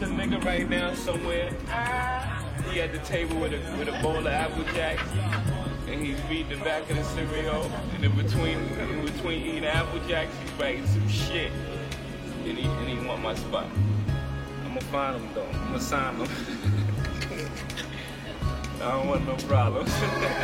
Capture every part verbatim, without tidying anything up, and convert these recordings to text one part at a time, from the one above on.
a nigga right now somewhere. He at the table with a with a bowl of Apple Jacks, and he's reading the back of the cereal. And in between in between eating Apple Jacks, he's writing some shit. And he and he want my spot. I'm gonna find him though. I'm gonna sign him. I don't want no problems.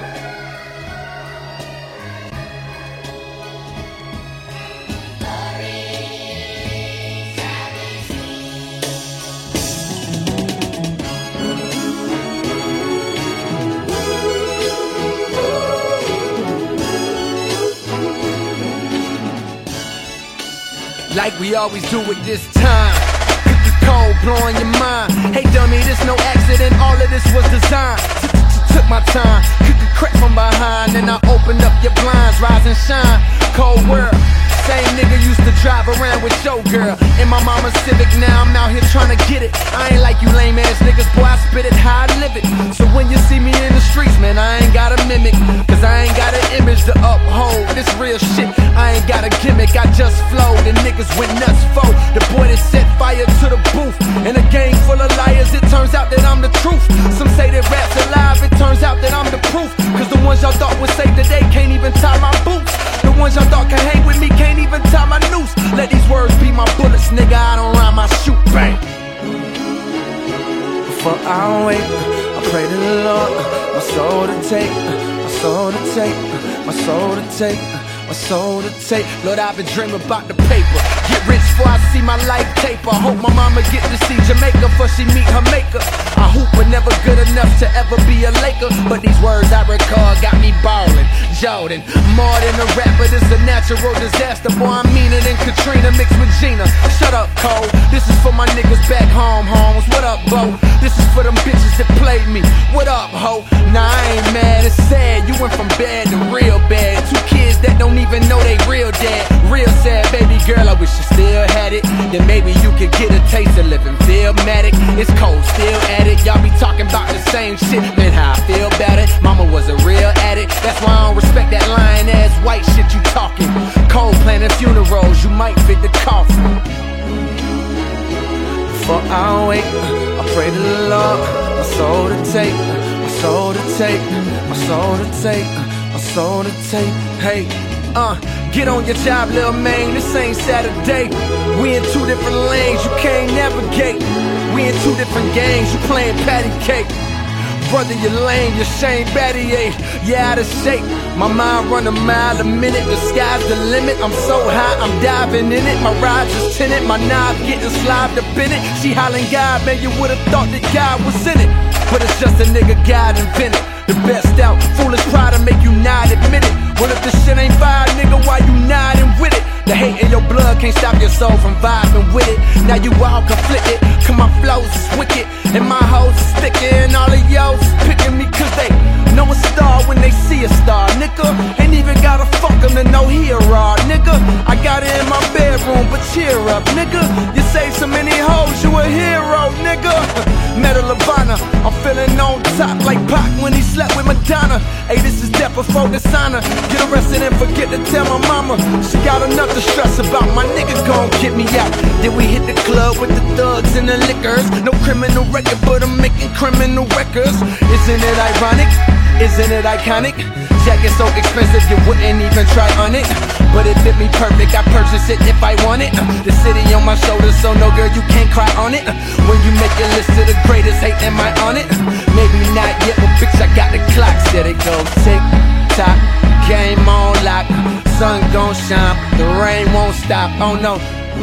Like we always do it this time. Cookie cold, blowing your mind. Hey dummy, this no accident, all of this was designed. Took my time, cookie crack from behind. Then I opened up your blinds, rise and shine. Cold world, same nigga used to drive around with your girl. In my mama's Civic, now I'm out here trying to get it. I ain't like you lame ass niggas, boy, I spit it how I live it. So when you see me in the streets, man, I ain't gotta mimic, cause I ain't got an image to uphold. This real shit, I ain't got a gimmick, I just flow. The niggas went nuts for the boy that set fire to the booth. In a gang full of liars, it turns out that I'm the truth. Some say that rap's alive, it turns out that I'm the proof. Cause the ones y'all thought would save the day can't even tie my boots. The ones y'all thought can hang with me can't even tie my noose. Let these words be my bullets, nigga, I don't rhyme, I shoot, bang. Before I wake, I pray to the Lord, my soul to take, my soul to take, my soul to take, my soul to take. Lord, I've been dreaming about the paper. Get rich before I see my life taper. Hope my mama get to see Jamaica before she meet her maker. I hoop but never good enough to ever be a Laker. But these words I recall got me ballin'. Jordan, more than a rapper, this a natural disaster. Boy, I'm meaner than Katrina mixed with Gina. Shut up, Cole. This is for my niggas back home, homes. What up, Bo? This is for them bitches that played me. What up, ho? Nah, I ain't mad, it's sad. You went from bad to real bad. Two kids that don't even know they real dad. Real sad, baby girl, I wish you still had it. Then maybe you could get a taste of living Philmatic. It's cold, still at it. Y'all be talking about the same shit. Man, how I feel about it. Mama was a real addict. That's why I don't respect that lying ass white shit you talking. Cold planning funerals, you might fit the coffin. Before I wake, I pray to the Lord, my soul to take, my soul to take, my soul to take, my soul to take. Hey, uh, get on your job, little man, this ain't Saturday. We in two different lanes, you can't navigate. We in two different games, you playing patty cake. Brother, you're lame, you're Shane Battier, you're out of shape. My mind run a mile a minute, the sky's the limit. I'm so high, I'm diving in it. My ride's just tinted, my knob getting slived up in it. She hollering God, man, you would've thought that God was in it. But it's just a nigga God invented. The best out, foolish pride to make you not admit it. Well, if this shit ain't fire, nigga, why you nodding with it? The hate in your blood can't stop your soul from vibing with it. Now you all conflicted, cause my flows is wicked, and my hoes is thicker, and all of y'all is picking me cause they know a star when they see a star, nigga. Ain't even gotta fuck them to know he a raw, nigga. I got it in my bedroom, but cheer up, nigga. You saved so many hoes, you a hero, nigga. Medal of Honor, I'm feeling on top like Pac when he slept with Madonna. Hey, this is death before dishonor. Get arrested and forget to tell my mama. She got enough to stress about, my nigga gon' get me out. Then we hit the club with the thugs and the liquors. No criminal record, but I'm making criminal records. Isn't it ironic? Isn't it iconic? Jacket so expensive you wouldn't even try on it. But it fit me perfect, I purchase it if I want it. The city on my shoulders, so no girl you can't cry on it. When you make a list of the greatest, hate am I on it? Maybe not yet, but bitch I got the clock. Said it go tick tock, game on lock. Sun gon' shine, the rain won't stop, oh no.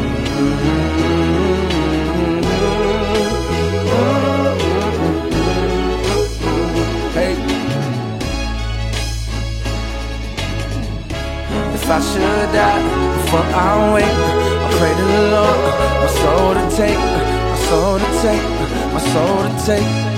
If I should die before I wake, I pray to the Lord, my soul to take, my soul to take, my soul to take.